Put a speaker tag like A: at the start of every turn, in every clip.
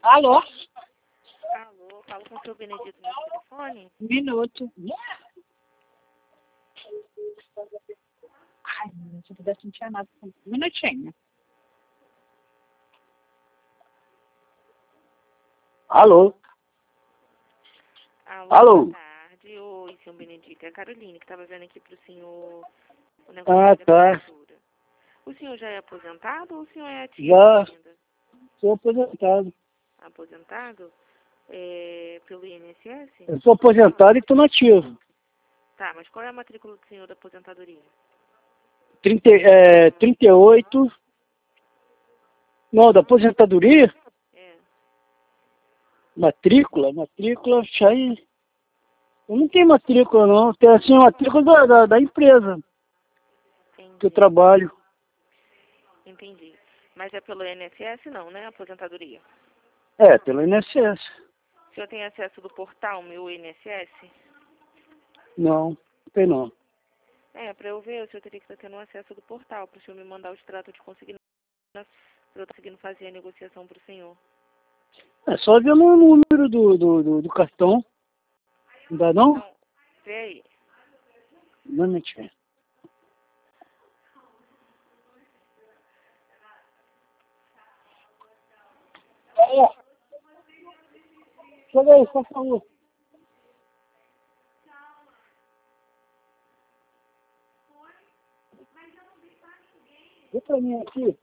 A: Alô?
B: Alô, falo com o seu Benedito no telefone?
A: Um minuto. Ai, se eu pudesse, não tinha nada. Um minutinho. Alô?
B: Alô,
A: Alô?
B: boa tarde. Oi, seu Benedito. É a Caroline que estava vendo aqui para o senhor o negócio da
A: Tá.
B: cobertura. O senhor já é aposentado ou o senhor é ativo
A: Já
B: ainda?
A: sou aposentado.
B: Aposentado? Pelo INSS?
A: Eu sou aposentado e estou nativo.
B: Tá, mas qual é a matrícula do senhor da aposentadoria?
A: 38. Não, da aposentadoria?
B: É,
A: Matrícula, isso aí. Eu não tenho matrícula, não. Eu tenho assim a matrícula da empresa que eu
B: entendi.
A: trabalho.
B: Entendi. Mas é pelo INSS não, né? Aposentadoria.
A: É, pelo INSS.
B: O senhor tem acesso do portal Meu INSS?
A: Não tem não.
B: Para eu ver, o senhor teria que estar tendo acesso do portal, para o senhor me mandar o extrato de consignação, para eu estar conseguindo fazer a negociação para o senhor.
A: É só ver no número do cartão. Não dá não?
B: Então, vê aí.
A: Não, mentira. Chega aí, por favor. Vê pra mim aqui.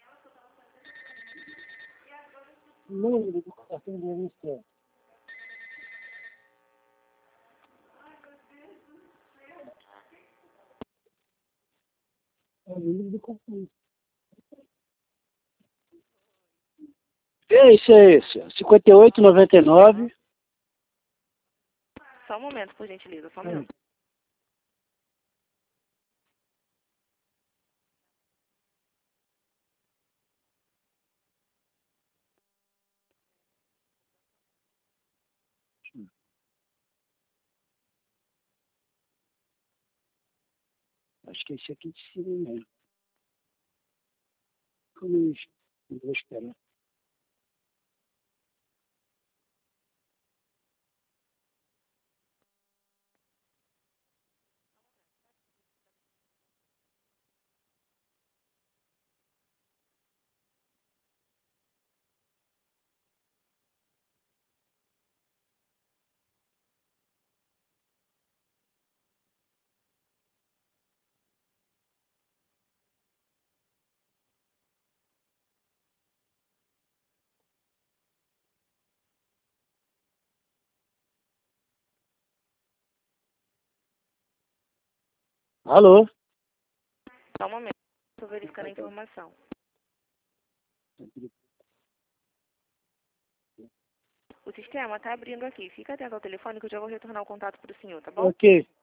A: O número do cartão de INSS. É o número do cartão. Esse é esse. 5899.
B: Só um momento, por gentileza, só um
A: É.
B: minuto.
A: Acho que é esse aqui de cima mesmo. Como isso? Não vou esperar. Alô?
B: Só um momento, estou verificando a informação. O sistema está abrindo aqui. Fica atento ao telefone que eu já vou retornar o contato para o senhor, tá bom?
A: Ok.